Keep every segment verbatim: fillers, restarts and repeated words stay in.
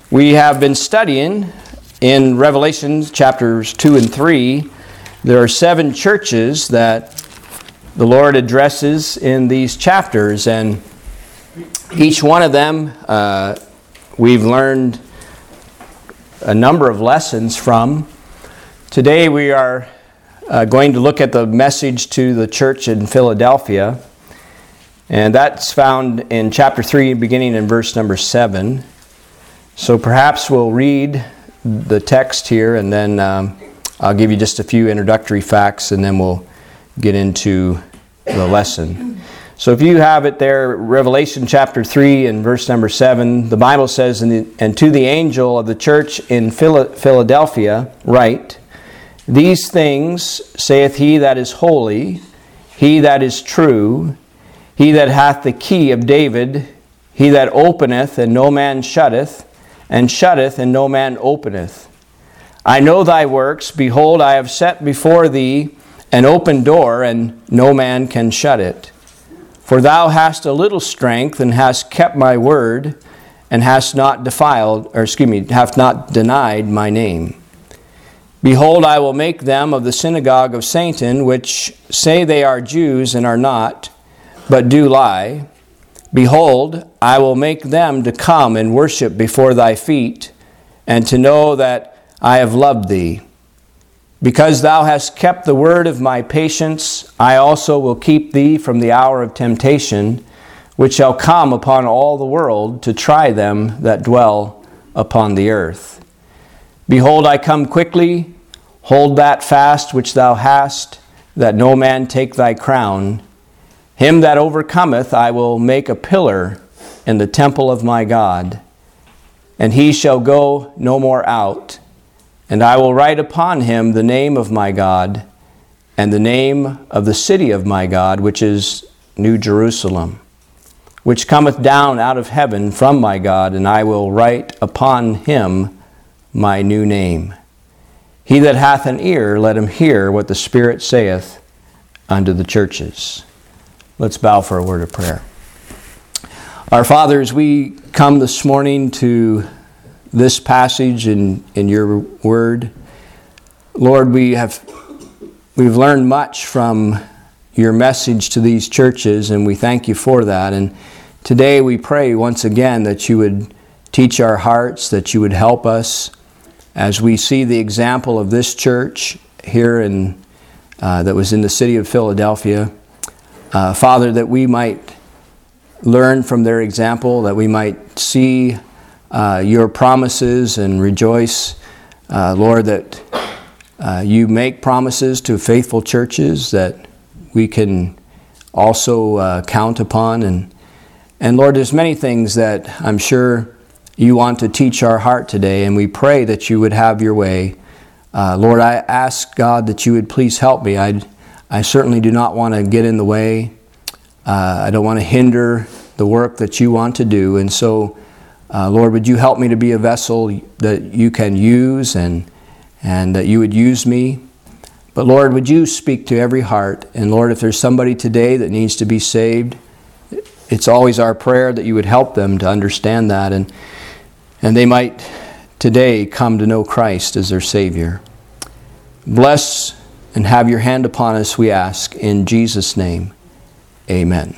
We have been studying in Revelation chapters two and three. There are seven churches that the Lord addresses in these chapters, and each one of them uh, we've learned a number of lessons from. Today we are uh, going to look at the message to the church in Philadelphia, and that's found in chapter three, beginning in verse number seven. So perhaps we'll read the text here, and then um, I'll give you just a few introductory facts, and then we'll get into the lesson. So if you have it there, Revelation chapter three and verse number seven, the Bible says, And to the angel of the church in Philadelphia write, These things saith he that is holy, he that is true, he that hath the key of David, he that openeth and no man shutteth, and shutteth, and no man openeth. I know thy works. Behold, I have set before thee an open door, and no man can shut it. For thou hast a little strength, and hast kept my word, and hast not defiled, or excuse me, hast not denied my name. Behold, I will make them of the synagogue of Satan, which say they are Jews, and are not, but do lie. Behold, I will make them to come and worship before thy feet, and to know that I have loved thee. Because thou hast kept the word of my patience, I also will keep thee from the hour of temptation, which shall come upon all the world to try them that dwell upon the earth. Behold, I come quickly. Hold that fast which thou hast, that no man take thy crown. Him that overcometh I will make a pillar in the temple of my God, and he shall go no more out. And I will write upon him the name of my God, and the name of the city of my God, which is New Jerusalem, which cometh down out of heaven from my God, and I will write upon him my new name. He that hath an ear, let him hear what the Spirit saith unto the churches. Let's bow for a word of prayer. Our Father, as we come this morning to this passage in, in your word, Lord, we have we've learned much from your message to these churches, and we thank you for that. And today we pray once again that you would teach our hearts, that you would help us as we see the example of this church here in uh, that was in the city of Philadelphia. Uh, Father, that we might learn from their example, that we might see uh, your promises and rejoice, uh, Lord, that uh, you make promises to faithful churches that we can also uh, count upon. And, and Lord, there's many things that I'm sure you want to teach our heart today, and we pray that you would have your way. Uh, Lord, I ask, God, that you would please help me. I I certainly do not want to get in the way. Uh, I don't want to hinder the work that you want to do. And so, uh, Lord, would you help me to be a vessel that you can use, and and that you would use me. But Lord, would you speak to every heart. And Lord, if there's somebody today that needs to be saved, it's always our prayer that you would help them to understand that, and and they might today come to know Christ as their Savior. Bless and have your hand upon us, we ask, in Jesus' name. Amen.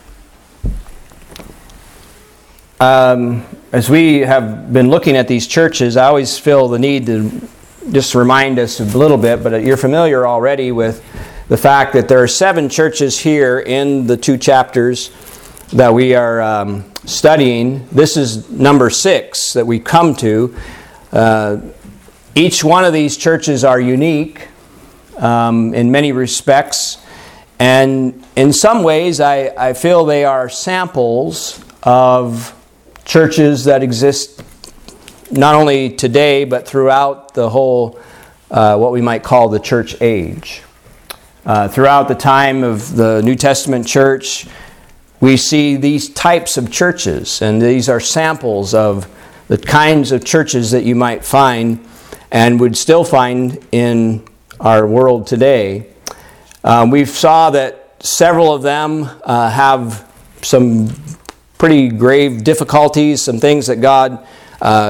Um, as we have been looking at these churches, I always feel the need to just remind us a little bit, but you're familiar already with the fact that there are seven churches here in the two chapters that we are um, studying. This is number six that we come to. Uh, each one of these churches are unique Um, in many respects, and in some ways I, I feel they are samples of churches that exist not only today but throughout the whole uh, what we might call the church age. Uh, throughout the time of the New Testament church, we see these types of churches, and these are samples of the kinds of churches that you might find and would still find in our world today. Um, we saw that several of them uh, have some pretty grave difficulties, some things that God uh,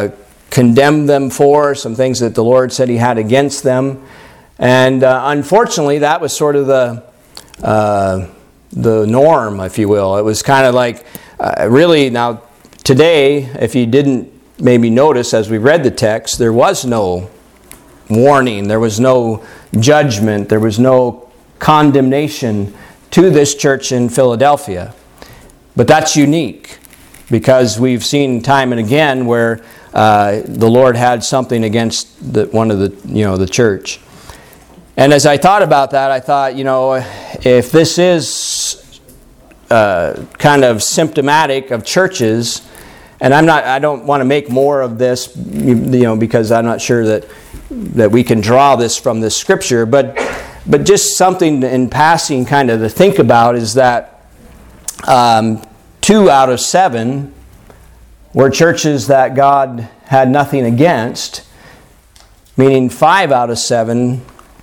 condemned them for, some things that the Lord said He had against them. And uh, unfortunately, that was sort of the uh, the norm, if you will. It was kind of like, uh, really, now today, if you didn't maybe notice as we read the text, there was no warning, there was no judgment, there was no condemnation to this church in Philadelphia. But that's unique, because we've seen time and again where uh, the Lord had something against the, one of the, you know, the church. And as I thought about that, I thought, you know, if this is uh, kind of symptomatic of churches, and I'm not, I don't want to make more of this, you know, because I'm not sure that that we can draw this from this scripture, but but just something in passing kind of to think about is that um, two out of seven were churches that God had nothing against, meaning five out of seven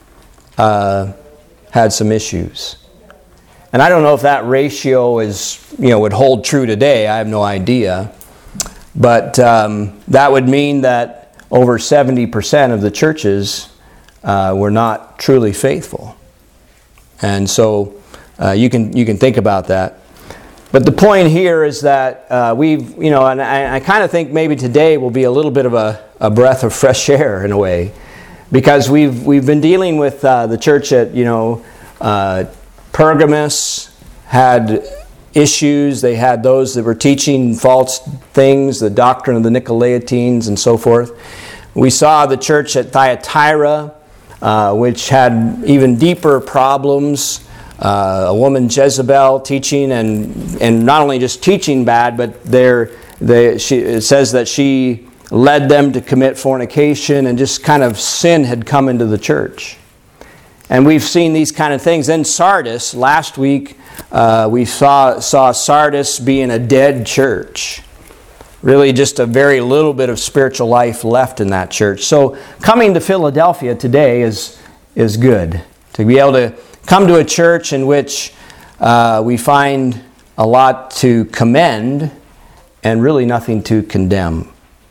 uh, had some issues. And I don't know if that ratio is, you know, would hold true today. I have no idea. But um, that would mean that over seventy percent of the churches uh, were not truly faithful. And so uh, you can you can think about that. But the point here is that uh, we've, you know, and I, I kind of think maybe today will be a little bit of a, a breath of fresh air in a way, because we've we've been dealing with uh, the church at, you know, uh, Pergamos had issues. They had those that were teaching false things, the doctrine of the Nicolaitans and so forth. We saw the church at Thyatira, uh, which had even deeper problems. Uh, a woman, Jezebel, teaching, and and not only just teaching bad, but there, they, she, it says that she led them to commit fornication, and just kind of sin had come into the church. And we've seen these kind of things. Then Sardis, last week, uh, we saw saw Sardis being a dead church. Really just a very little bit of spiritual life left in that church. So coming to Philadelphia today is, is good. To be able to come to a church in which uh, we find a lot to commend and really nothing to condemn.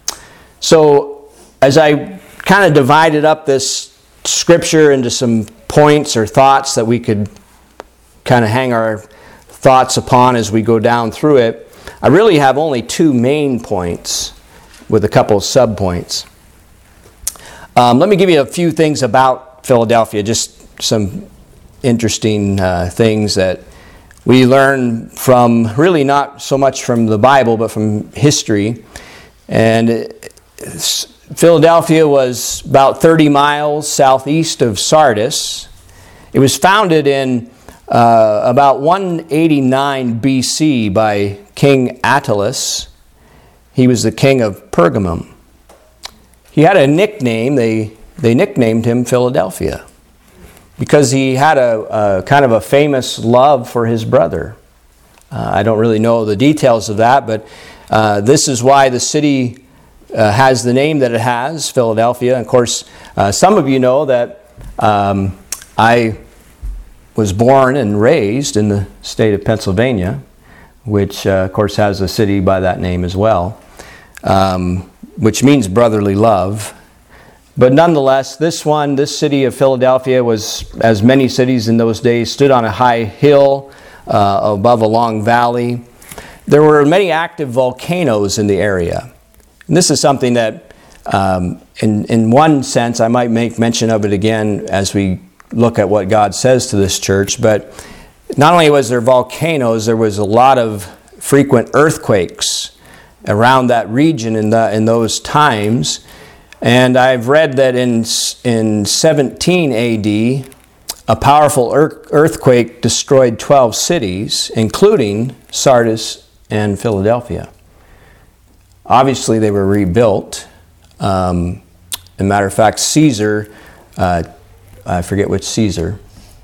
So as I kind of divided up this scripture into some points or thoughts that we could kind of hang our thoughts upon as we go down through it, I really have only two main points with a couple of sub-points. Um, let me give you a few things about Philadelphia, just some interesting uh, things that we learn from, really not so much from the Bible, but from history. And it, Philadelphia was about thirty miles southeast of Sardis. It was founded in uh, about one eighty-nine B C by King Attalus. He was the king of Pergamum. He had a nickname. They, they nicknamed him Philadelphia because he had a, a kind of a famous love for his brother. Uh, I don't really know the details of that, but uh, this is why the city Uh, has the name that it has, Philadelphia. And of course, uh, some of you know that um, I was born and raised in the state of Pennsylvania, which uh, of course has a city by that name as well, um, which means brotherly love. But nonetheless, this one, this city of Philadelphia was, as many cities in those days, stood on a high hill uh, above a long valley. There were many active volcanoes in the area. And this is something that, um, in, in one sense, I might make mention of it again as we look at what God says to this church. But not only was there volcanoes, there was a lot of frequent earthquakes around that region in the in those times. And I've read that in in seventeen A D, a powerful earthquake destroyed twelve cities, including Sardis and Philadelphia. Obviously, they were rebuilt. Um, as a matter of fact, Caesar, uh, I forget which Caesar,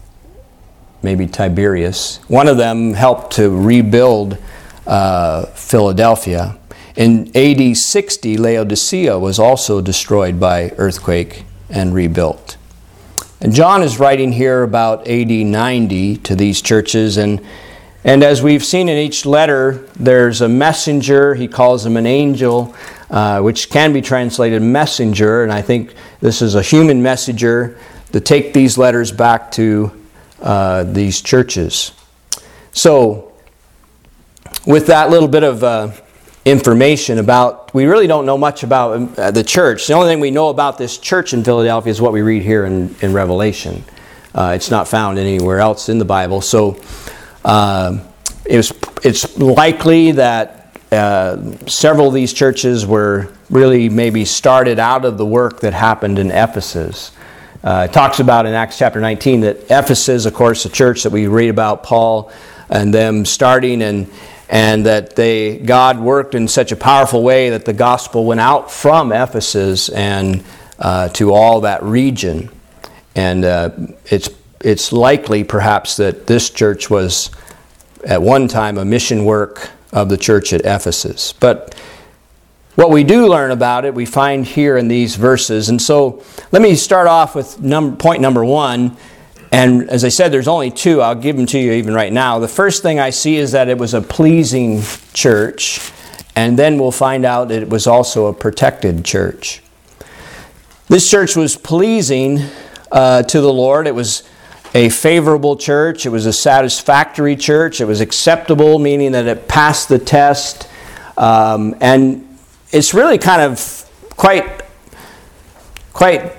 maybe Tiberius, one of them helped to rebuild uh, Philadelphia. In A D sixty, Laodicea was also destroyed by earthquake and rebuilt. And John is writing here about A D ninety to these churches, and And as we've seen in each letter, there's a messenger, he calls him an angel, uh, which can be translated messenger, and I think this is a human messenger to take these letters back to uh, these churches. So, with that little bit of uh, information about, we really don't know much about uh, the church. The only thing we know about this church in Philadelphia is what we read here in, in Revelation. Uh, it's not found anywhere else in the Bible. So uh, it was, it's likely that uh, several of these churches were really maybe started out of the work that happened in Ephesus. Uh, it talks about in Acts chapter nineteen that Ephesus, of course, the church that we read about, Paul and them starting, and and that they God worked in such a powerful way that the gospel went out from Ephesus and uh, to all that region. And uh, it's it's likely, perhaps, that this church was at one time a mission work of the church at Ephesus. But what we do learn about it, we find here in these verses. And so let me start off with num- point number one. And as I said, there's only two. I'll give them to you even right now. The first thing I see is that it was a pleasing church. And then we'll find out that it was also a protected church. This church was pleasing uh, to the Lord. It was a favorable church. It was a satisfactory church. It was acceptable, meaning that it passed the test. Um, and it's really kind of quite, quite,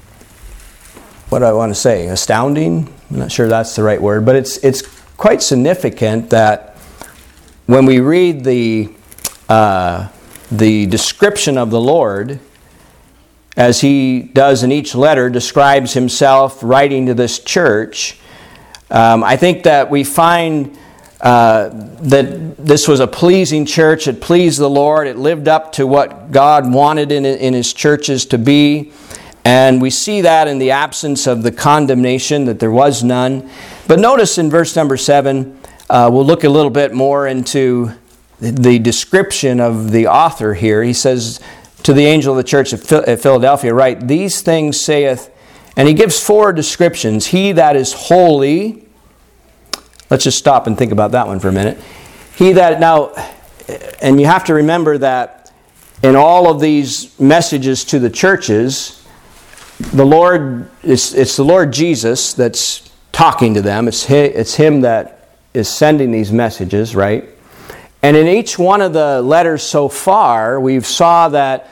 what do I want to say, astounding? I'm not sure that's the right word, but it's it's quite significant that when we read the uh, the description of the Lord, as he does in each letter, describes himself writing to this church, um, I think that we find uh, that this was a pleasing church. It pleased the Lord. It lived up to what God wanted in, in his churches to be. And we see that in the absence of the condemnation, that there was none. But notice in verse number seven, uh, we'll look a little bit more into the description of the author here. He says, to the angel of the church at Philadelphia, write, these things saith, and he gives four descriptions. He that is holy. Let's just stop and think about that one for a minute. He that, now, and you have to remember that in all of these messages to the churches, the Lord, it's, it's the Lord Jesus that's talking to them. It's him, it's him that is sending these messages, right? And in each one of the letters so far, we've saw that,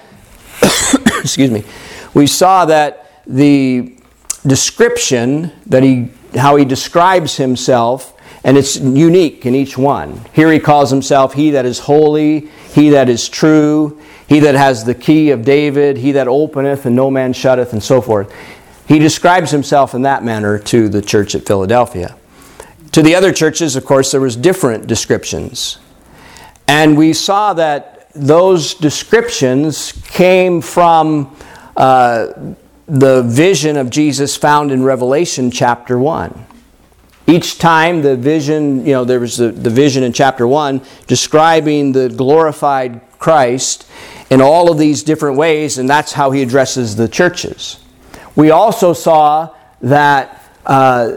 excuse me, we saw that the description that he, how he describes himself, and it's unique in each one. Here he calls himself he that is holy, he that is true, he that has the key of David, he that openeth and no man shutteth, and so forth. He describes himself in that manner to the church at Philadelphia. To the other churches, of course, there was different descriptions. And we saw that those descriptions came from uh, the vision of Jesus found in Revelation chapter one. Each time the vision, you know, there was the, the vision in chapter one describing the glorified Christ in all of these different ways, and that's how he addresses the churches. We also saw that uh,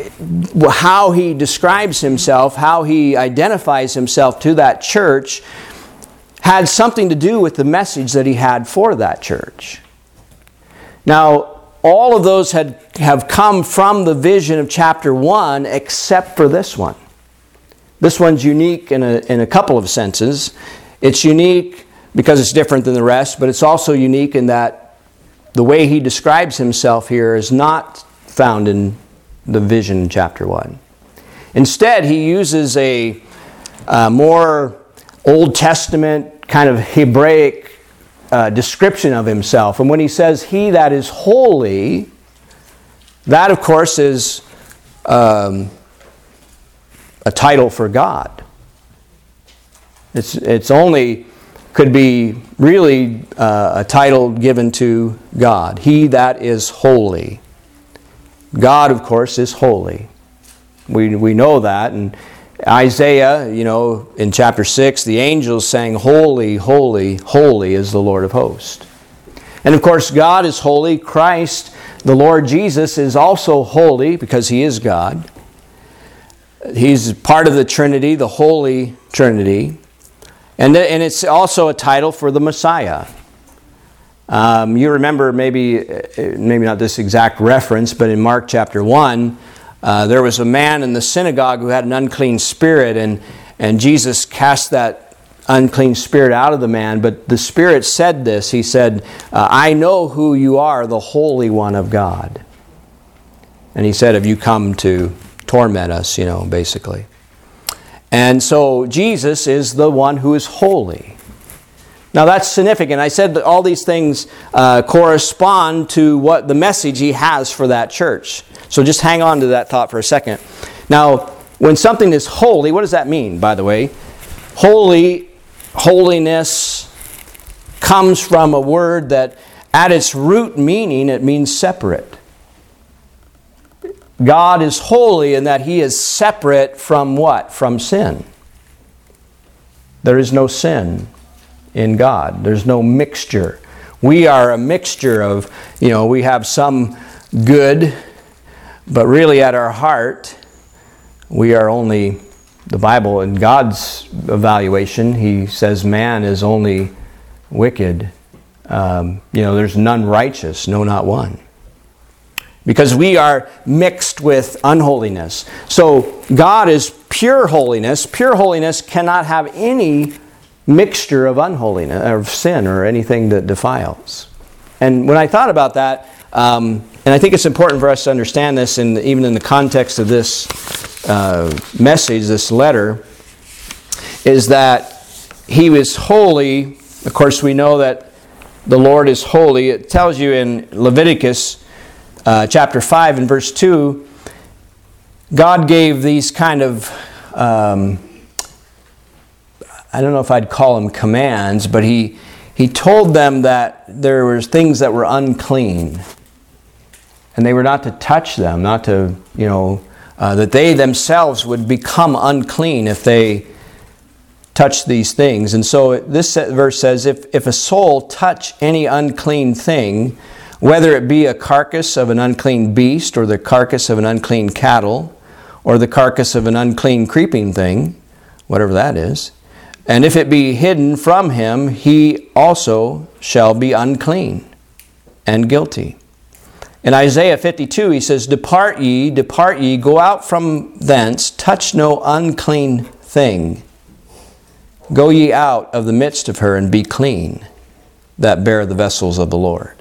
how he describes himself, how he identifies himself to that church, had something to do with the message that he had for that church. Now, all of those had have come from the vision of chapter one, except for this one. This one's unique in a, in a couple of senses. It's unique because it's different than the rest, but it's also unique in that the way he describes himself here is not found in the vision in chapter one. Instead, he uses a, a more Old Testament kind of Hebraic Uh, description of himself. And when he says, he that is holy, that of course is um, a title for God. It's, it's only, could be really uh, a title given to God. He that is holy. God, of course, is holy. We, we know that. And Isaiah, you know, in chapter six, the angels sang, holy, holy, holy is the Lord of hosts. And of course, God is holy. Christ, the Lord Jesus, is also holy because he is God. He's part of the Trinity, the Holy Trinity. And, and it's also a title for the Messiah. Um, you remember maybe, maybe not this exact reference, but in Mark chapter one, uh, there was a man in the synagogue who had an unclean spirit, and, and Jesus cast that unclean spirit out of the man. But the spirit said this, he said, uh, I know who you are, the Holy One of God. And he said, have you come to torment us, you know, basically. And so Jesus is the one who is holy. Now that's significant. I said that all these things uh, correspond to what the message he has for that church. So just hang on to that thought for a second. Now, when something is holy, what does that mean, by the way? Holy, holiness comes from a word that at its root meaning, it means separate. God is holy in that He is separate from what? From sin. There is no sin in God. There's no mixture. We are a mixture of, you know, we have some good, but really at our heart, we are only, the Bible, in God's evaluation, He says man is only wicked. Um, you know, there's none righteous, no, not one. Because we are mixed with unholiness. So God is pure holiness. Pure holiness cannot have any mixture of unholiness, or of sin, or anything that defiles. And when I thought about that, um, and I think it's important for us to understand this, in, even in the context of this uh, message, this letter, is that He was holy. Of course, we know that the Lord is holy. It tells you in Leviticus Uh, chapter five and verse two, God gave these kind of, um, I don't know if I'd call them commands, but he, he told them that there were things that were unclean. And they were not to touch them, not to, you know, uh, that they themselves would become unclean if they touched these things. And so this verse says, if, if a soul touch any unclean thing, whether it be a carcass of an unclean beast, or the carcass of an unclean cattle, or the carcass of an unclean creeping thing, whatever that is, and if it be hidden from him, he also shall be unclean and guilty. In Isaiah fifty-two, he says, Depart ye, depart ye, go out from thence, touch no unclean thing. Go ye out of the midst of her, and be clean, that bear the vessels of the Lord.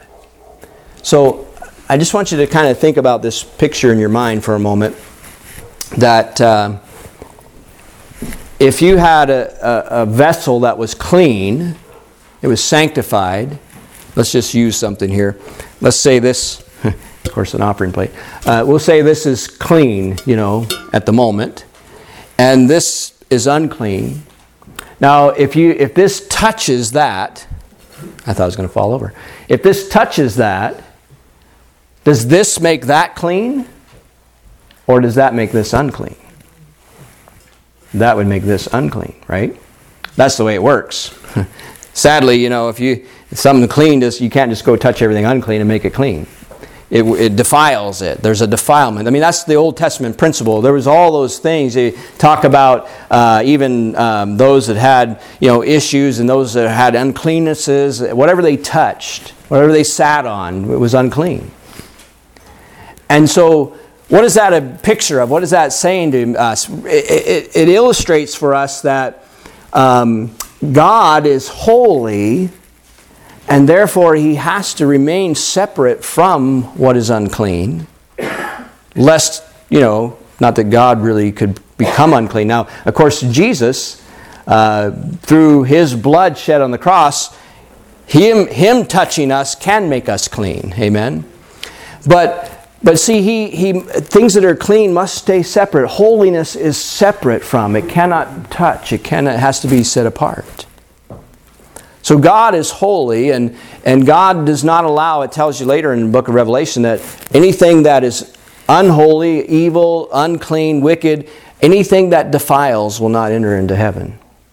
So I just want you to kind of think about this picture in your mind for a moment, that uh, if you had a, a, a vessel that was clean, it was sanctified. Let's just use something here. Let's say this, of course an offering plate. Uh, we'll say this is clean, you know, at the moment, and this is unclean. Now if you if this touches that, I thought it was going to fall over. If this touches that, does this make that clean? Or does that make this unclean? That would make this unclean, right? That's the way it works. Sadly, you know, if you if something clean, just, you can't just go touch everything unclean and make it clean. It, it defiles it. There's a defilement. I mean, that's the Old Testament principle. There was all those things. They talk about uh, even um, those that had, you know, issues, and those that had uncleannesses. Whatever they touched, whatever they sat on, it was unclean. And so, what is that a picture of? What is that saying to us? It, it, it illustrates for us that um, God is holy, and therefore He has to remain separate from what is unclean, lest, you know, not that God really could become unclean. Now, of course, Jesus, uh, through His blood shed on the cross, Him, him touching us can make us clean. Amen? But But see, he, he, things that are clean must stay separate. Holiness is separate from. It cannot touch. It cannot, it has to be set apart. So God is holy, and, and God does not allow, it tells you later in the book of Revelation, that anything that is unholy, evil, unclean, wicked, anything that defiles will not enter into heaven.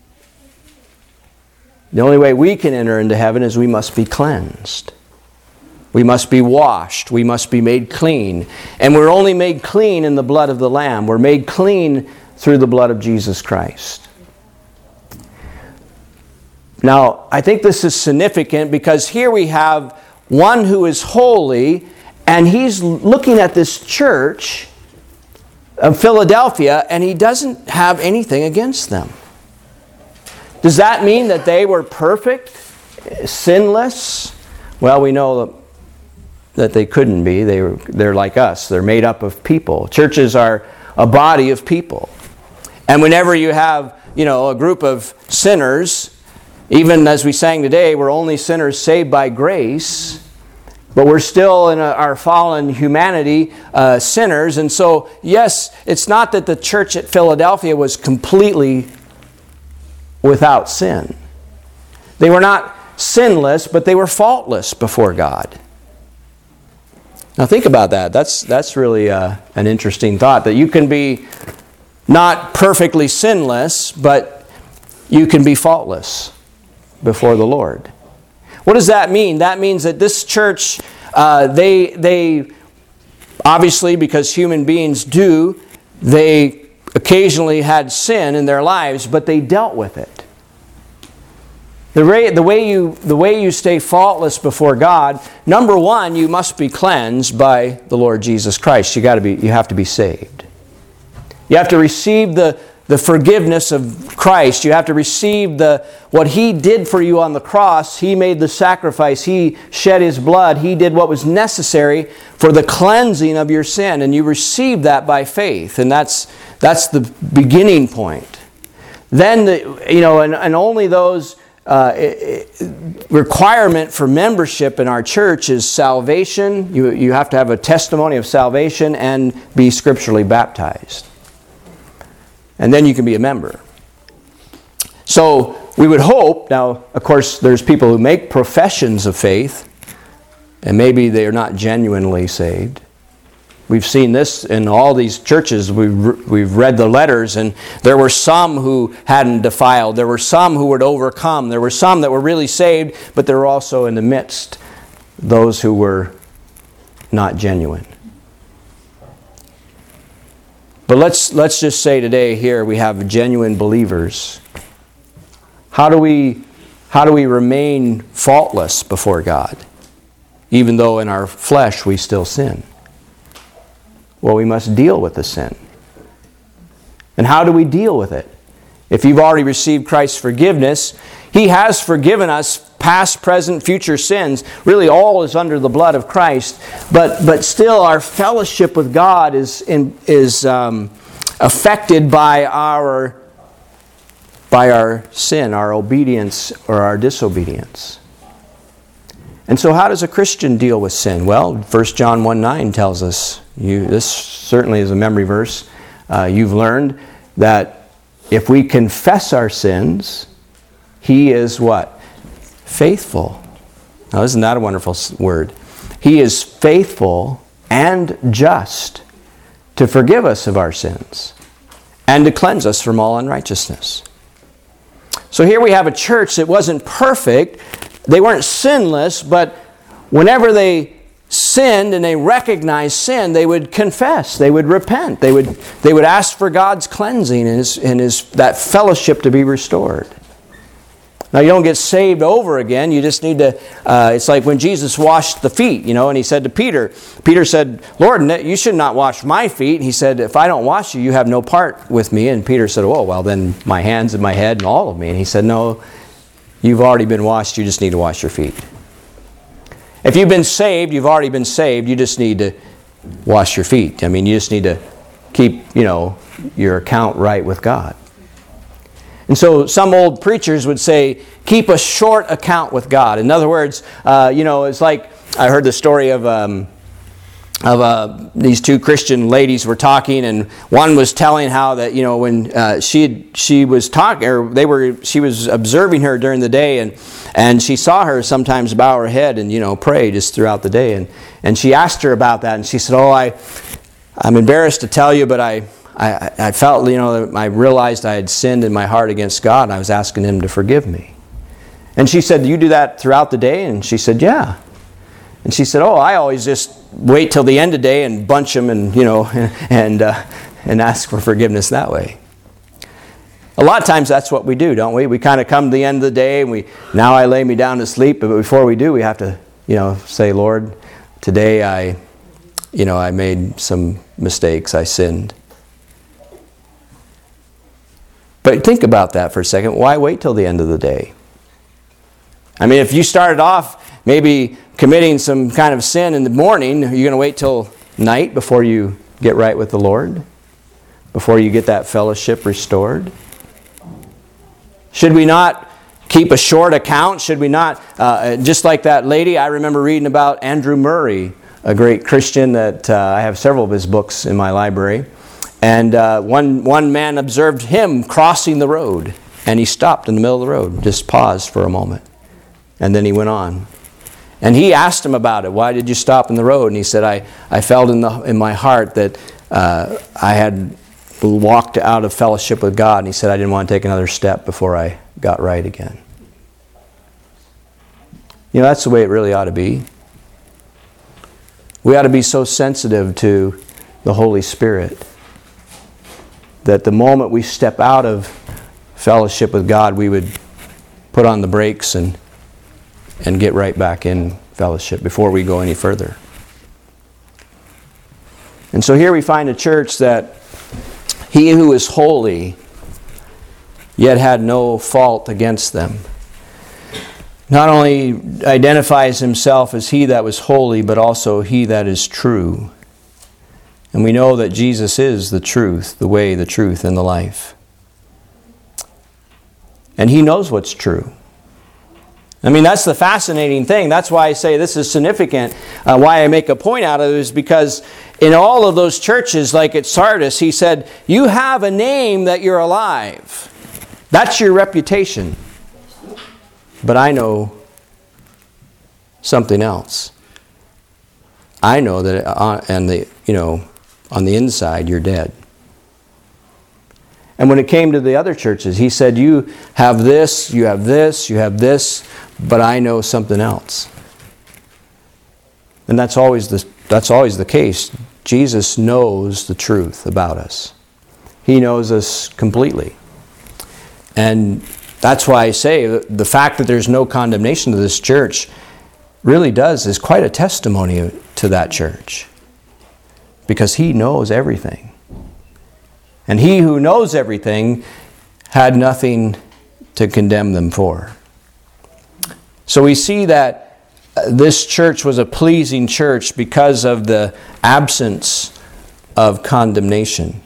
The only way we can enter into heaven is we must be cleansed. We must be washed. We must be made clean. And we're only made clean in the blood of the Lamb. We're made clean through the blood of Jesus Christ. Now, I think this is significant because here we have one who is holy, and he's looking at this church of Philadelphia, and he doesn't have anything against them. Does that mean that they were perfect, sinless? Well, we know that they couldn't be. They were, they're like us. They're made up of people. Churches are a body of people. And whenever you have, you know, a group of sinners, even as we sang today, we're only sinners saved by grace, but we're still in a, our fallen humanity uh, sinners. And so, yes, it's not that the church at Philadelphia was completely without sin. They were not sinless, but they were faultless before God. Now think about that. That's, that's really uh, an interesting thought, that you can be not perfectly sinless, but you can be faultless before the Lord. What does that mean? That means that this church, uh, they, they obviously, because human beings do, they occasionally had sin in their lives, but they dealt with it. The way, the way you, the way you stay faultless before God, number one, you must be cleansed by the Lord Jesus Christ. You got to be, you have to be saved. You have to receive the, the forgiveness of Christ. You have to receive the what He did for you on the cross. He made the sacrifice. He shed His blood. He did what was necessary for the cleansing of your sin. And you receive that by faith. And that's, that's the beginning point. Then, the, you know, and, and only those... Uh, requirement for membership in our church is salvation. You, you have to have a testimony of salvation and be scripturally baptized. And then you can be a member. So we would hope, now of course there's people who make professions of faith and maybe they are not genuinely saved. We've seen this in all these churches. We've, we've read the letters, and there were some who hadn't defiled. There were some who would overcome. There were some that were really saved, but there were also in the midst those who were not genuine. But let's, let's just say today here we have genuine believers. How do we, how do we remain faultless before God, even though in our flesh we still sin? Well, we must deal with the sin. And how do we deal with it? If you've already received Christ's forgiveness, He has forgiven us past, present, future sins. Really, all is under the blood of Christ. But but still, our fellowship with God is in, is um, affected by our by our sin, our obedience or our disobedience. And so how does a Christian deal with sin? Well, First John one nine tells us, you, this certainly is a memory verse, uh, you've learned that if we confess our sins, He is what? Faithful. Now isn't that a wonderful word? He is faithful and just to forgive us of our sins and to cleanse us from all unrighteousness. So here we have a church that wasn't perfect. They weren't sinless, but whenever they sinned and they recognized sin, they would confess, they would repent, they would they would ask for God's cleansing and his, and his that fellowship to be restored. Now you don't get saved over again. You just need to. Uh, it's like when Jesus washed the feet, you know, and He said to Peter, Peter said, "Lord, you should not wash my feet." He said, "If I don't wash you, you have no part with me." And Peter said, "Oh, well, then my hands and my head and all of me." And He said, "No. You've already been washed. You just need to wash your feet." If you've been saved, you've already been saved. You just need to wash your feet. I mean, you just need to keep, you know, your account right with God. And so some old preachers would say, keep a short account with God. In other words, uh, you know, it's like, I heard the story of... Um, of uh, these two Christian ladies were talking, and one was telling how that, you know, when uh, she had, she was talking, or they were, she was observing her during the day, and and she saw her sometimes bow her head and, you know, pray just throughout the day, and and she asked her about that, and she said, "Oh, I, I'm embarrassed to tell you, but I, I, I felt, you know, I realized I had sinned in my heart against God, and I was asking Him to forgive me." And she said, "Do you do that throughout the day?" And she said, "Yeah." And she said, "Oh, I always just wait till the end of the day and bunch them and, you know, and uh, and ask for forgiveness that way." A lot of times that's what we do, don't we? We kind of come to the end of the day and we, now I lay me down to sleep, but before we do, we have to, you know, say, Lord, today I, you know, I made some mistakes, I sinned. But think about that for a second. Why wait till the end of the day? I mean, if you started off maybe committing some kind of sin in the morning, are you going to wait till night before you get right with the Lord? Before you get that fellowship restored? Should we not keep a short account? Should we not, uh, just like that lady, I remember reading about Andrew Murray, a great Christian that uh, I have several of his books in my library. And uh, one, one man observed him crossing the road, and he stopped in the middle of the road, just paused for a moment. And then he went on. And he asked him about it. Why did you stop in the road? And he said, I, I felt in, the, in my heart that uh, I had walked out of fellowship with God, and he said, I didn't want to take another step before I got right again. You know, that's the way it really ought to be. We ought to be so sensitive to the Holy Spirit that the moment we step out of fellowship with God, we would put on the brakes and and get right back in fellowship before we go any further. And so here we find a church that he who is holy yet had no fault against them not only identifies himself as he that was holy, but also he that is true. And we know that Jesus is the truth, the way, the truth, and the life. And he knows what's true. I mean, that's the fascinating thing. That's why I say this is significant. Uh, why I make a point out of it is because in all of those churches, like at Sardis, he said, you have a name that you're alive. That's your reputation. But I know something else. I know that on, and the, you know, on the inside, you're dead. And when it came to the other churches, he said, you have this, you have this, you have this, but I know something else. And that's always the, that's always the case. Jesus knows the truth about us. He knows us completely. And that's why I say the fact that there's no condemnation to this church really does, is quite a testimony to that church. Because he knows everything. And he who knows everything had nothing to condemn them for. So we see that this church was a pleasing church because of the absence of condemnation.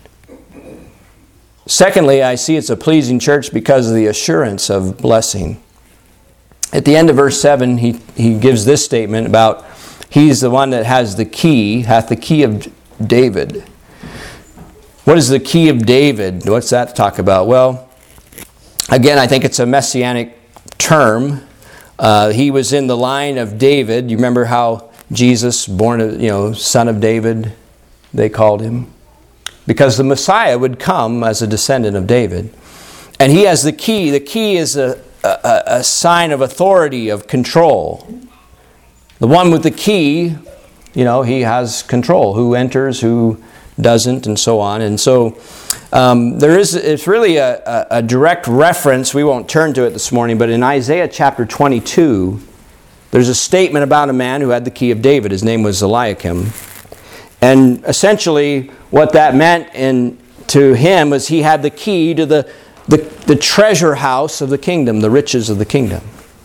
Secondly, I see it's a pleasing church because of the assurance of blessing. At the end of verse seven, he, he gives this statement about he's the one that has the key, hath the key of David. What is the key of David? What's that talk about? Well, again, I think it's a messianic term. Uh, he was in the line of David. You remember how Jesus, born of, you know, son of David, they called him? Because the Messiah would come as a descendant of David. And he has the key. The key is a, a, a sign of authority, of control. The one with the key, you know, he has control. Who enters, who doesn't, and so on. And so um, there is, it's really a, a, a direct reference. We won't turn to it this morning, but in Isaiah chapter twenty-two, there's a statement about a man who had the key of David. His name was Eliakim. And essentially what that meant in, to him was he had the key to the, the, the treasure house of the kingdom, the riches of the kingdom.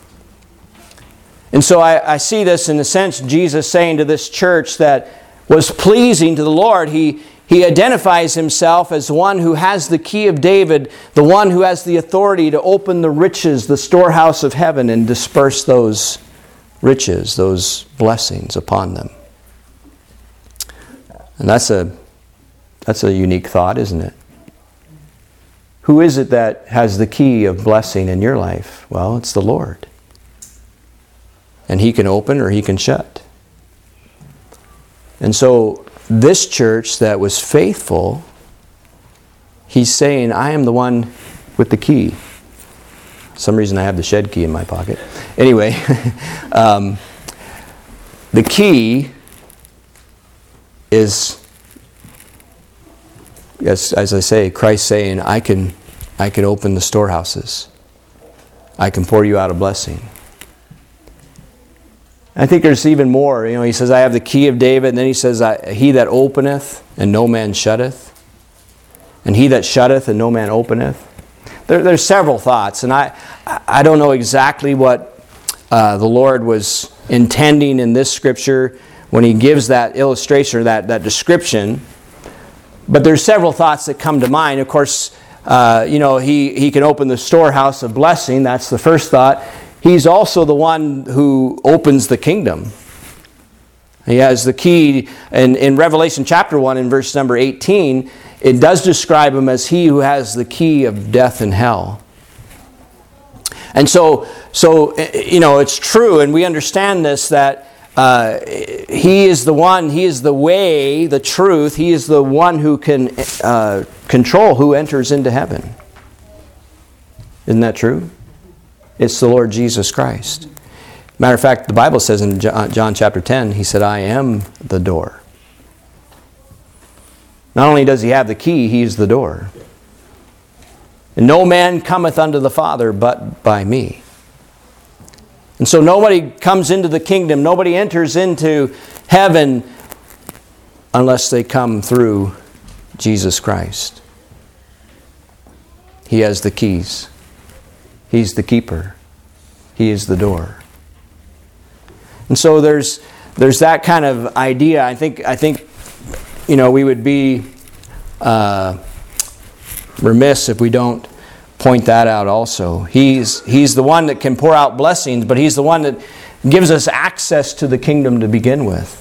And so I, I see this in a sense, Jesus saying to this church that was pleasing to the Lord. He, he identifies himself as one who has the key of David, the one who has the authority to open the riches, the storehouse of heaven, and disperse those riches, those blessings upon them. And that's a, that's a unique thought, isn't it? Who is it that has the key of blessing in your life? Well, it's the Lord. And he can open or he can shut. And so this church that was faithful, he's saying, I am the one with the key. For some reason I have the shed key in my pocket. Anyway, um, the key is, as, as I say, Christ saying, I can I can open the storehouses. I can pour you out a blessing. I think there's even more. You know, he says, I have the key of David. And then he says, I, he that openeth and no man shutteth. And he that shutteth and no man openeth. There, there's several thoughts. And I, I don't know exactly what uh, the Lord was intending in this scripture when he gives that illustration or that, that description. But there's several thoughts that come to mind. Of course, uh, you know, he, he can open the storehouse of blessing. That's the first thought. He's also the one who opens the kingdom. He has the key. In, in Revelation chapter one, in verse number eighteen, it does describe him as he who has the key of death and hell. And so, so you know, it's true, and we understand this, that uh, he is the one, he is the way, the truth, he is the one who can uh, control who enters into heaven. Isn't that true? It's the Lord Jesus Christ. Matter of fact, the Bible says in John chapter ten, he said, I am the door. Not only does he have the key, he is the door. And no man cometh unto the Father but by me. And so nobody comes into the kingdom, nobody enters into heaven unless they come through Jesus Christ. He has the keys. He's the keeper. He is the door. And so there's there's that kind of idea. I think I think you know we would be uh, remiss if we don't point that out also. He's he's the one that can pour out blessings, but he's the one that gives us access to the kingdom to begin with.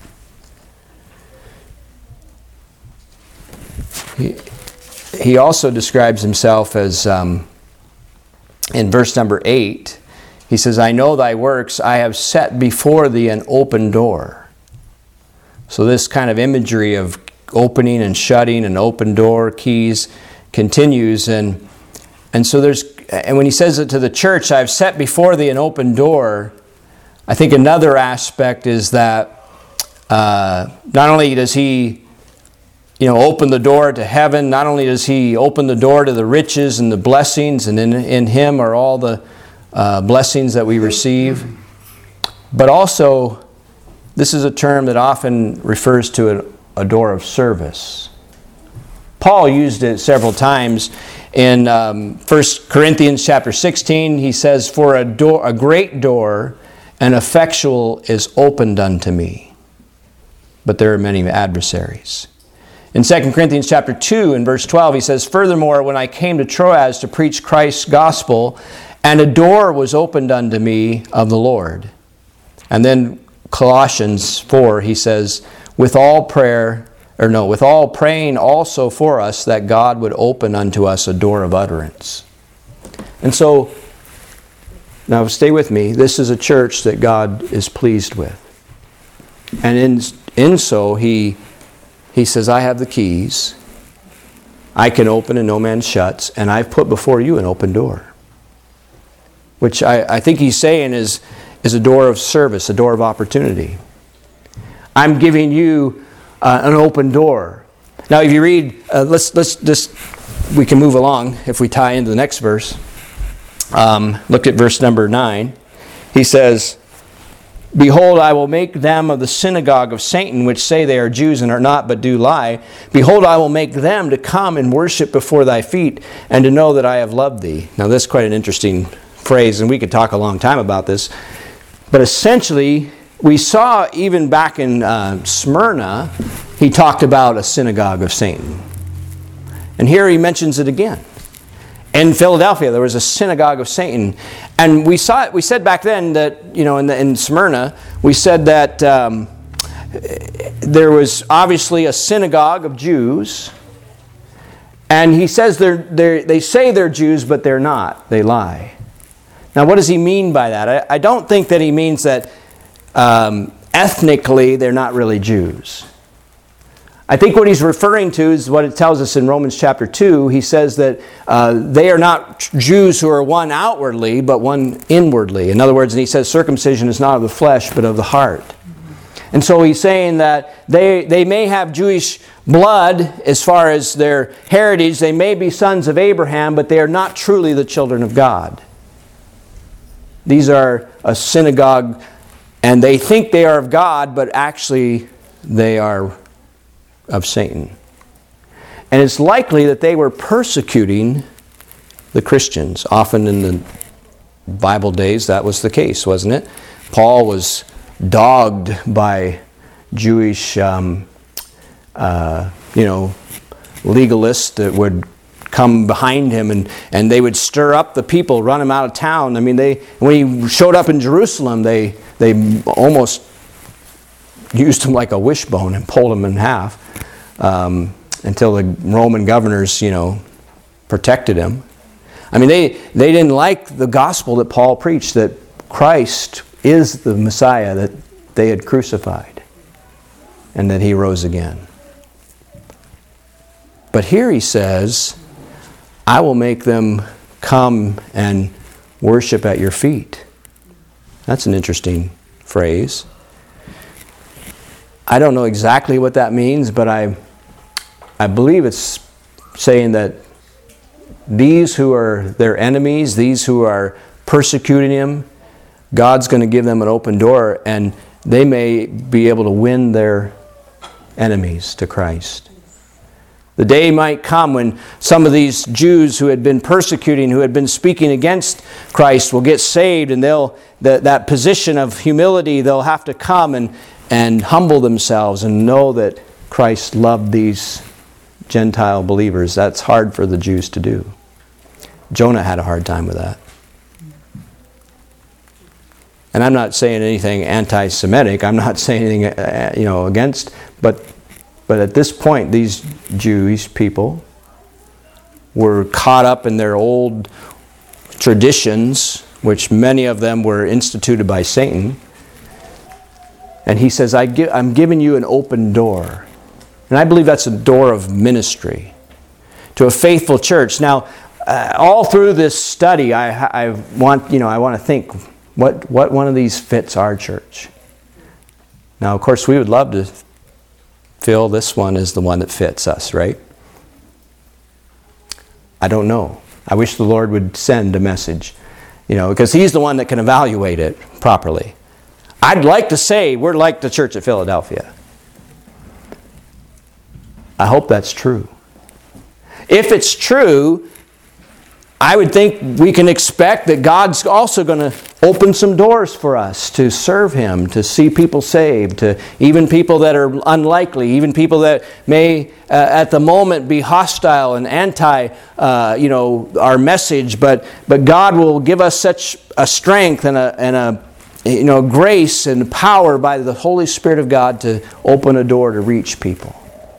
He, he also describes himself as um, in verse number eight, he says, I know thy works, I have set before thee an open door. So this kind of imagery of opening and shutting, an open door, keys, continues. And and so there's, and when he says it to the church, I've set before thee an open door, I think another aspect is that uh, not only does he you know, open the door to heaven. Not only does he open the door to the riches and the blessings, and in, in him are all the uh, blessings that we receive, but also, this is a term that often refers to a, a door of service. Paul used it several times. In um, First Corinthians chapter sixteen, he says, For a door, a great door and effectual is opened unto me, but there are many adversaries. In Second Corinthians chapter two, in verse twelve, he says, Furthermore, when I came to Troas to preach Christ's gospel, and a door was opened unto me of the Lord. And then Colossians four, he says, With all prayer, or no, with all praying also for us, that God would open unto us a door of utterance. And so, now stay with me, this is a church that God is pleased with. And in, in so, he... He says, I have the keys. I can open and no man shuts. And I've put before you an open door. Which I, I think he's saying is, is a door of service, a door of opportunity. I'm giving you uh, an open door. Now if you read, uh, let's, let's just, we can move along if we tie into the next verse. Um, look at verse number nine. He says, Behold, I will make them of the synagogue of Satan, which say they are Jews and are not, but do lie. Behold, I will make them to come and worship before thy feet, and to know that I have loved thee. Now, this is quite an interesting phrase, and we could talk a long time about this. But essentially, we saw even back in uh, Smyrna, he talked about a synagogue of Satan. And here he mentions it again. In Philadelphia, there was a synagogue of Satan. And we saw it, we said back then that, you know, in, the, in Smyrna, we said that um, there was obviously a synagogue of Jews. And he says they're, they're, they say they're Jews, but they're not. They lie. Now, what does he mean by that? I, I don't think that he means that um, ethnically they're not really Jews. I think what he's referring to is what it tells us in Romans chapter two. He says that uh, they are not Jews who are one outwardly, but one inwardly. In other words, and he says circumcision is not of the flesh, but of the heart. And so he's saying that they, they may have Jewish blood as far as their heritage. They may be sons of Abraham, but they are not truly the children of God. These are a synagogue, and they think they are of God, but actually they are of Satan. And it's likely that they were persecuting the Christians. Often in the Bible days, that was the case, wasn't it? Paul was dogged by Jewish, um, uh, you know, legalists that would come behind him, and, and they would stir up the people, run him out of town. I mean, they when he showed up in Jerusalem, they they almost used him like a wishbone and pulled him in half um, until the Roman governors, you know, protected him. I mean, they, they didn't like the gospel that Paul preached, that Christ is the Messiah that they had crucified and that he rose again. But here he says, I will make them come and worship at your feet. That's an interesting phrase. I don't know exactly what that means, but I, I believe it's saying that these who are their enemies, these who are persecuting him, God's going to give them an open door, and they may be able to win their enemies to Christ. The day might come when some of these Jews who had been persecuting, who had been speaking against Christ, will get saved, and they'll that, that position of humility, they'll have to come and, and humble themselves and know that Christ loved these Gentile believers. That's hard for the Jews to do. Jonah had a hard time with that. And I'm not saying anything anti-Semitic. I'm not saying anything, uh, you know, against. But, but at this point, these Jewish people were caught up in their old traditions, which many of them were instituted by Satan. And he says, I give, I'm giving you an open door. And I believe that's a door of ministry to a faithful church. Now, uh, all through this study, I, I want, you know, I want to think, what, what one of these fits our church? Now, of course, we would love to feel this one is the one that fits us, right? I don't know. I wish the Lord would send a message, you know, because He's the one that can evaluate it properly. I'd like to say we're like the church at Philadelphia. I hope that's true. If it's true, I would think we can expect that God's also going to open some doors for us to serve Him, to see people saved, to even people that are unlikely, even people that may uh, at the moment be hostile and anti, uh, you know, our message. But but God will give us such a strength and a and a you know grace and power by the Holy Spirit of God to open a door to reach people.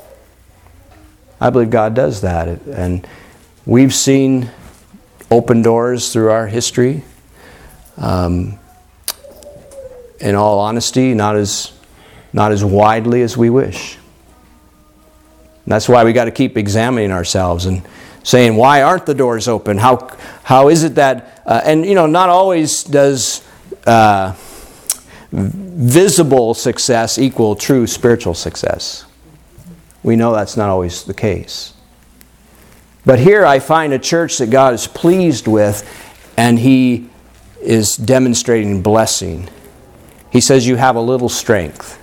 I believe God does that, and we've seen open doors through our history. Um, in all honesty, not as not as widely as we wish. And that's why we got to keep examining ourselves and saying, why aren't the doors open? How how is it that uh, and you know not always does uh, visible success equal true spiritual success. We know that's not always the case. But here I find a church that God is pleased with, and He is demonstrating blessing. He says you have a little strength.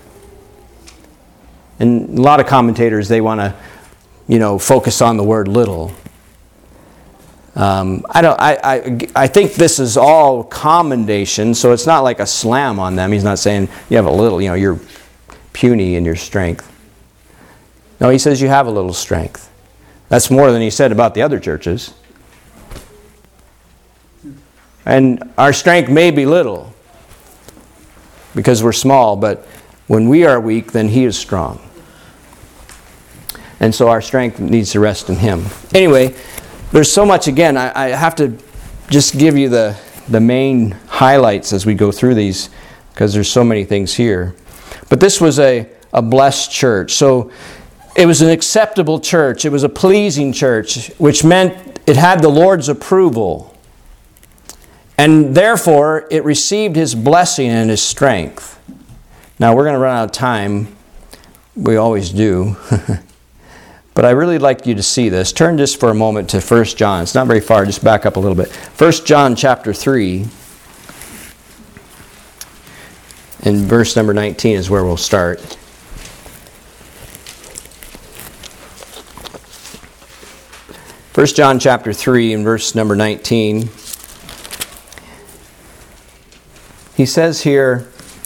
And a lot of commentators, they want to, you know, focus on the word little. Um, I don't. I, I I think this is all commendation, so it's not like a slam on them. He's not saying you have a little, you know, you're puny in your strength. No, he says you have a little strength. That's more than he said about the other churches. And our strength may be little because we're small, but when we are weak, then He is strong. And so our strength needs to rest in Him. Anyway, there's so much, again, I, I have to just give you the, the main highlights as we go through these because there's so many things here. But this was a, a blessed church. So it was an acceptable church. It was a pleasing church, which meant it had the Lord's approval. And therefore, it received His blessing and His strength. Now we're going to run out of time. We always do. But I really like you to see this. Turn just for a moment to First John. It's not very far. Just back up a little bit. First John chapter three. And verse number nineteen is where we'll start. First John chapter three and verse number nineteen. He says here,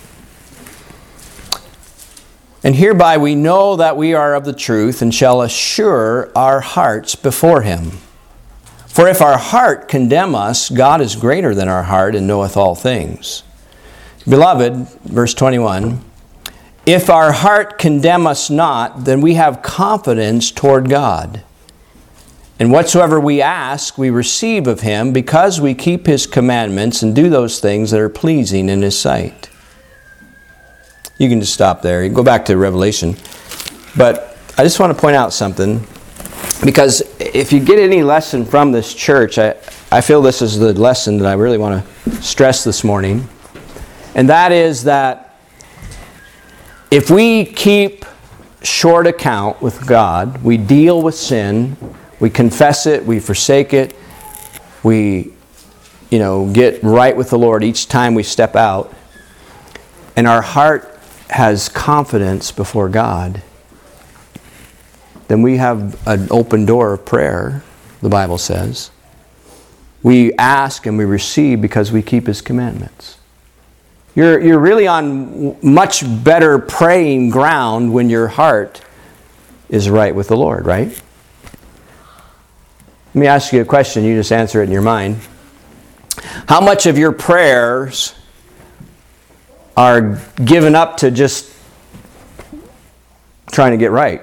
"And hereby we know that we are of the truth, and shall assure our hearts before him. For if our heart condemn us, God is greater than our heart, and knoweth all things. Beloved," verse twenty-one, "if our heart condemn us not, then we have confidence toward God. And whatsoever we ask, we receive of him, because we keep his commandments and do those things that are pleasing in his sight." You can just stop there. You can go back to Revelation. But I just want to point out something. Because if you get any lesson from this church, I, I feel this is the lesson that I really want to stress this morning. And that is that if we keep short account with God, we deal with sin, we confess it, we forsake it, we, you know, get right with the Lord each time we step out, and our heart has confidence before God, then we have an open door of prayer, the Bible says. We ask and we receive because we keep his commandments. You're, you're really on much better praying ground when your heart is right with the Lord, right? Let me ask you a question. You just answer it in your mind. How much of your prayers are given up to just trying to get right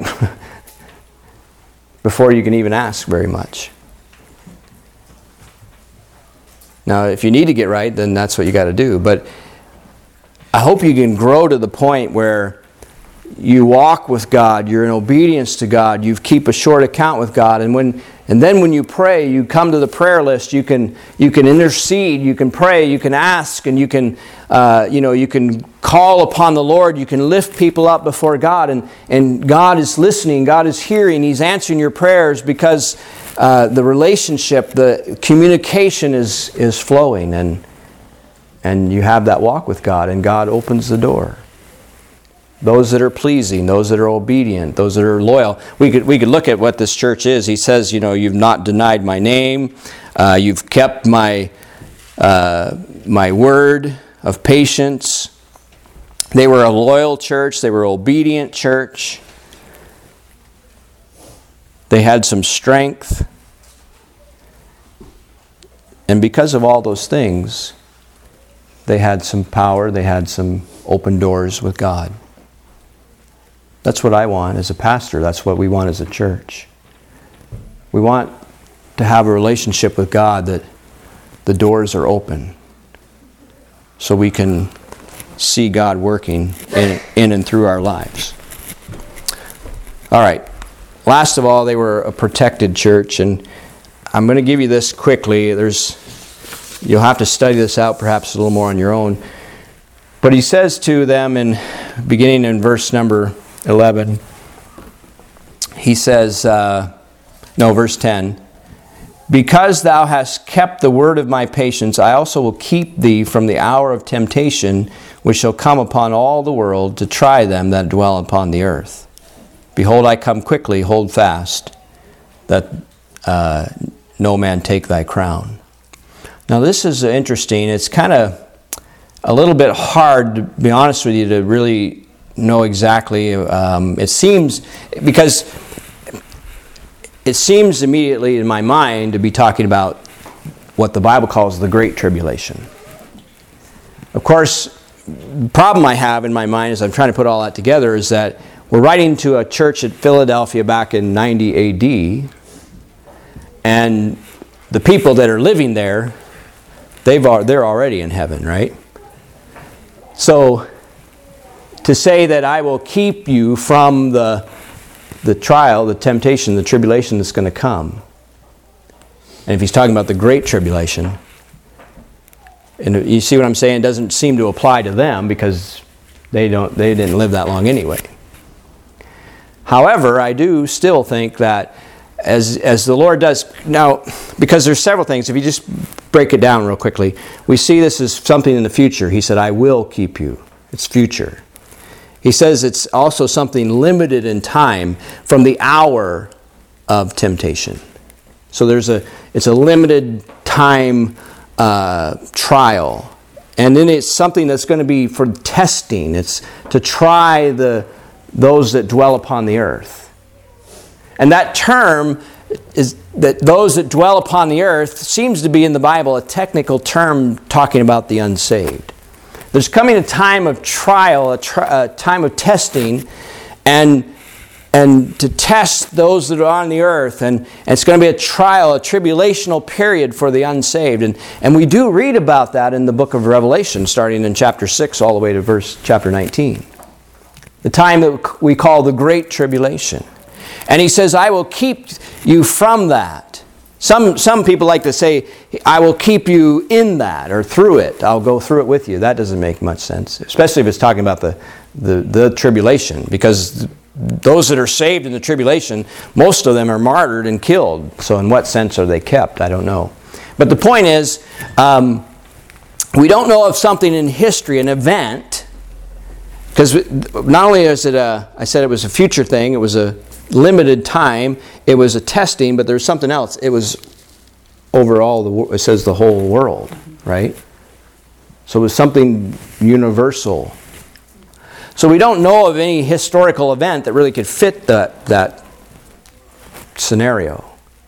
before you can even ask very much? Now, if you need to get right, then that's what you got to do. But I hope you can grow to the point where you walk with God, you're in obedience to God, you keep a short account with God, and when and then when you pray, you come to the prayer list, you can you can intercede, you can pray, you can ask, and you can uh, you know you can call upon the Lord, you can lift people up before God, and and God is listening, God is hearing, he's answering your prayers because uh, the relationship, the communication is is flowing, and and you have that walk with God, and God opens the door. Those that are pleasing, those that are obedient, those that are loyal. We could we could look at what this church is. He says, you know, you've not denied my name, uh, you've kept my uh, my word of patience. They were a loyal church. They were an obedient church. They had some strength, and because of all those things, they had some power. They had some open doors with God. That's what I want as a pastor. That's what we want as a church. We want to have a relationship with God that the doors are open so we can see God working in, in and through our lives. All right. Last of all, they were a protected church, and I'm going to give you this quickly. There's, you'll have to study this out perhaps a little more on your own. But he says to them, in beginning in verse number eleven, he says, uh, no, verse ten, "Because thou hast kept the word of my patience, I also will keep thee from the hour of temptation, which shall come upon all the world to try them that dwell upon the earth. Behold, I come quickly, hold fast, that uh, no man take thy crown." Now this is interesting. It's kind of a little bit hard, to be honest with you, to really know exactly. Um, it seems, because it seems immediately in my mind to be talking about what the Bible calls the Great Tribulation. Of course, the problem I have in my mind as I'm trying to put all that together is that we're writing to a church at Philadelphia back in ninety A D, and the people that are living there, they've they're already in heaven, right? So to say that I will keep you from the the trial, the temptation, the tribulation that's going to come. And if he's talking about the Great Tribulation, and you see what I'm saying, it doesn't seem to apply to them because They don't. They didn't live that long anyway. However, I do still think that as as the Lord does now, because there's several things. If you just break it down real quickly, we see this as something in the future. He said, "I will keep you." It's future. He says it's also something limited in time from the hour of temptation. So there's a it's a limited time uh, trial. And then it's something that's going to be for testing. It's to try the those that dwell upon the earth. And that term is that those that dwell upon the earth seems to be in the Bible a technical term talking about the unsaved. There's coming a time of trial, a, tri- a time of testing, and and to test those that are on the earth. And, and it's going to be a trial, a tribulational period for the unsaved. And, and we do read about that in the book of Revelation, starting in chapter six all the way to verse chapter nineteen. The time that we call the Great Tribulation. And he says, I will keep you from that. Some, some people like to say, I will keep you in that or through it. I'll go through it with you. That doesn't make much sense, especially if it's talking about the, the, the tribulation, because those that are saved in the tribulation, most of them are martyred and killed. So in what sense are they kept? I don't know. But the point is, um, we don't know of something in history, an event, because not only is it a, I said it was a future thing, it was a limited time, it was a testing, but there's something else. It was overall, the, it says the whole world, right? So it was something universal. So we don't know of any historical event that really could fit that, that scenario.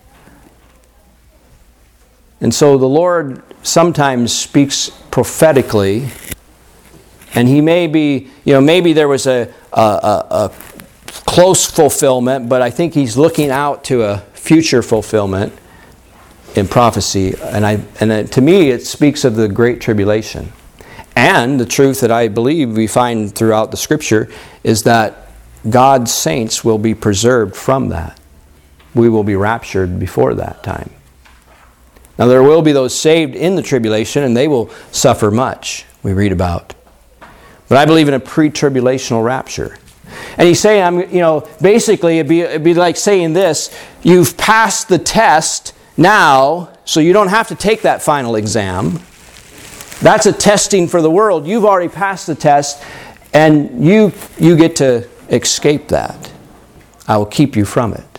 And so the Lord sometimes speaks prophetically, and He may be, you know, maybe there was a, a, a, a close fulfillment, but I think He's looking out to a future fulfillment in prophecy. And I and to me, it speaks of the Great Tribulation. And the truth that I believe we find throughout the Scripture is that God's saints will be preserved from that. We will be raptured before that time. Now there will be those saved in the tribulation, and they will suffer much, we read about. But I believe in a pre-tribulational rapture. And he's saying, I'm, you know, basically it'd be, it'd be like saying this: you've passed the test now, so you don't have to take that final exam. That's a testing for the world. You've already passed the test, and you you get to escape that. I will keep you from it.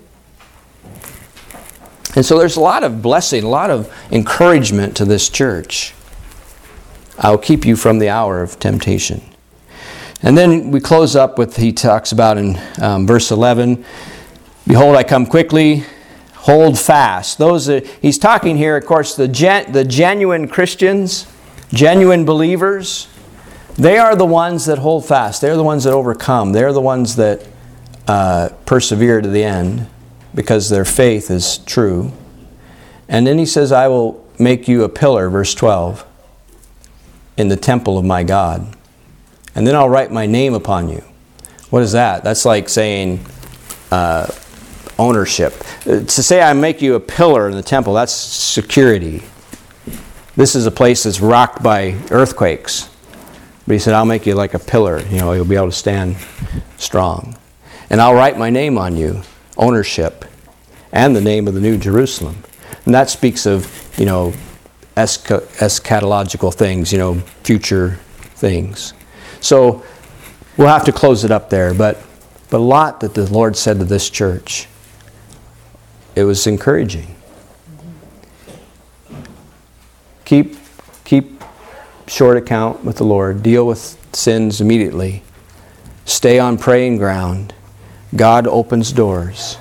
And so there's a lot of blessing, a lot of encouragement to this church. I will keep you from the hour of temptation. And then we close up with, he talks about in um, verse eleven, behold, I come quickly, hold fast. Those are, he's talking here, of course, the gen, the genuine Christians, genuine believers, they are the ones that hold fast. They're the ones that overcome. They're the ones that uh, persevere to the end because their faith is true. And then he says, I will make you a pillar, verse twelve, in the temple of my God. And then I'll write my name upon you. What is that? That's like saying uh, ownership. To say I make you a pillar in the temple, that's security. This is a place that's rocked by earthquakes. But he said, I'll make you like a pillar. You know, you'll be able to stand strong. And I'll write my name on you, ownership, and the name of the New Jerusalem. And that speaks of, you know, esch- eschatological things, you know, future things. So we'll have to close it up there. But, but a lot that the Lord said to this church, it was encouraging. Keep, keep short account with the Lord. Deal with sins immediately. Stay on praying ground. God opens doors.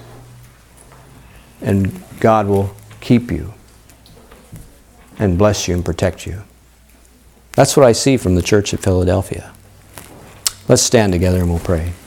And God will keep you and bless you and protect you. That's what I see from the church at Philadelphia. Let's stand together and we'll pray.